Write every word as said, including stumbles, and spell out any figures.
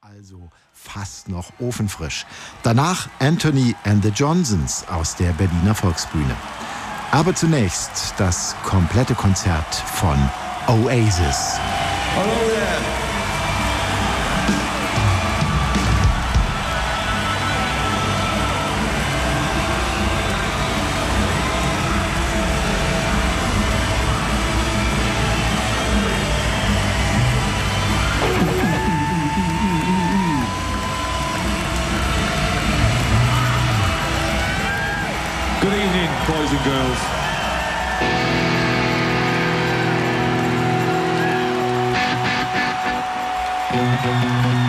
Also fast noch ofenfrisch. Danach Anthony and the Johnsons aus der Berliner Volksbühne. Aber zunächst das komplette Konzert von Oasis. Hello there. Good evening, boys and girls. Thank you.